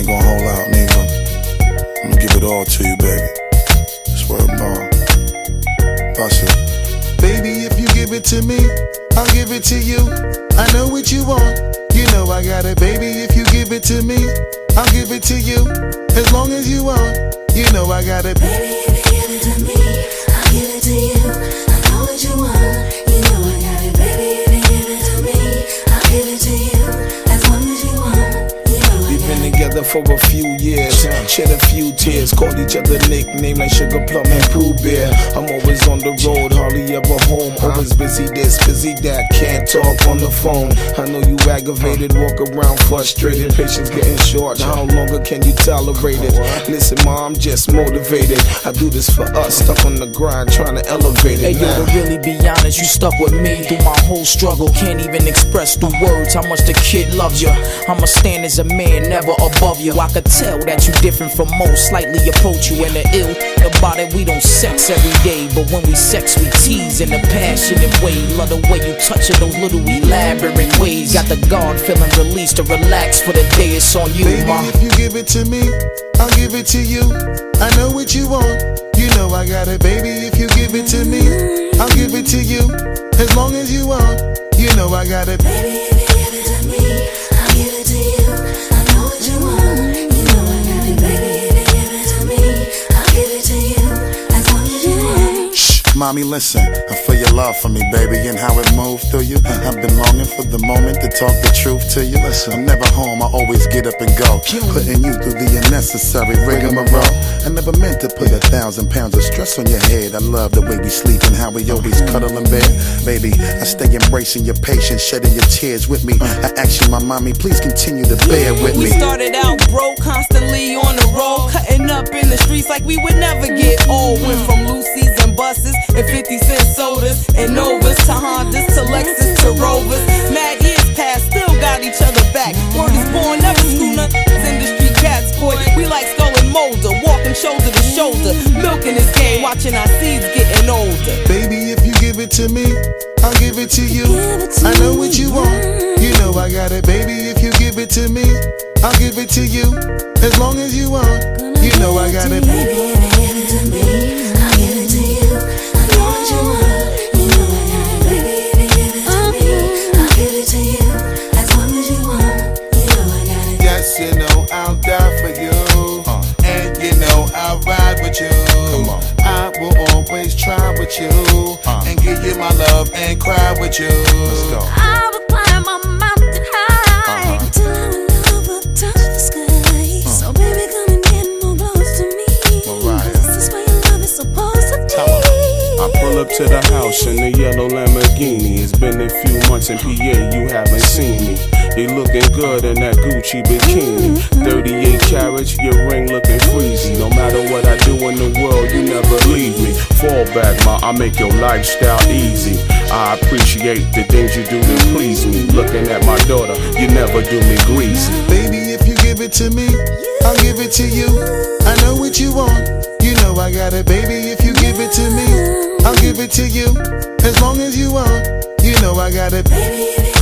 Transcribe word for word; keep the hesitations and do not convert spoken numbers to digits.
ain't gonna hold out neither. I'm gonna give it all to you, baby. Swear to God. Bust it. Baby, if you give it to me, I'll give it to you. I know what you want, you know I got it. Baby, if you give it to me, I'll give it to you. As long as you want, you know I got it. Baby, if you give it to me, I'll give it to you. I know what you want, you know I got it. Baby, if you give it to me, I'll give it to you. As long as you want, you know I got it. We've been together for a few years, shed a few tears, called each other nicknames like Sugar Plum and Pooh Bear. I'm always on the road, hardly ever home. Always busy this, busy that, can't talk on the phone. I know you aggravated, walk around frustrated. Patience getting short, how longer can you tolerate it? Listen, ma, I'm just motivated. I do this for us, stuck on the grind, trying to elevate it. Hey yo, to really be honest, you stuck with me through my whole struggle. Can't even express through words how much the kid loves you. I'ma stand as a man, never above you. I could tell that you different from most, slightly approach you in the ill. About it, we don't sex every day, but when we sex, we tease in a passionate way. Love the way you touch it, those little elaborate ways. Got the guard feeling released to relax for the day. It's on you, Baby, ma. if you give it to me, I'll give it to you. I know what you want, you know I got it. Baby, if you give it to me, I'll give it to you. As long as you want, you know I got it. Baby, if you give it to me, I'll give it to you. I know what you want, you know I got it. Baby, if you give it to me, I'll give it to you. As long as you want. Shh, mommy, listen. I feel your love for me, baby, and how it moved through you. I've been longing for the moment to talk the truth to you. Listen, I'm never home, I always get up and go, putting you through the unnecessary rigmarole. I never meant to put a thousand pounds of stress on your head. I love the way we sleep and how we always cuddle in bed. Baby, I stay embracing your patience, shedding your tears with me. I ask you, my mommy, please continue to bear with We me. started out broke, constantly on the road, cutting up in the streets like we would never get old. Went from Lucy's and buses and fifty cent sodas and Novas to Hondas to Lexus to Rovers. Mad years past, still got each other back. Word is born, never screw nothing. Industry cats, boy, we like Skull and Molder, walking shoulder to shoulder, milking this game, watching our seeds getting older. Baby, if you give it to me, I'll give it to you. I know what you want, you know I got it. Baby, if you give it to me, I'll give it to you. As long as you want, you know I got it. Baby, if you give it to me, I'll give it to you. I know what you want, you know I got it. Baby, if you give it to me, I'll give it to you. As long as you want, you know I got it. Yes, you know I'll die for you, and you know I'll ride with you. Come on. I will always try with you, and give you my love and cry with you. Let's go. I will climb a mountain high until our love will touch the sky. So baby, come and get more close to me. Mariah. This is where your love is supposed to be. I pull up to the house in the yellow Lamborghini. It's been a few months in P A, you haven't seen me. You looking good in that Gucci bikini. thirty-eight carats, your ring looking freezy. No matter what I do in the world, you never leave me. Fall back, ma, I make your lifestyle easy. I appreciate the things you do to please me. Looking at my daughter, you never do me greasy. Baby, if you give it to me, I'll give it to you. I know what you want, you know I got it. Baby, if you give it to me, I'll give it to you. As long as you want, you know I got it. Baby, if you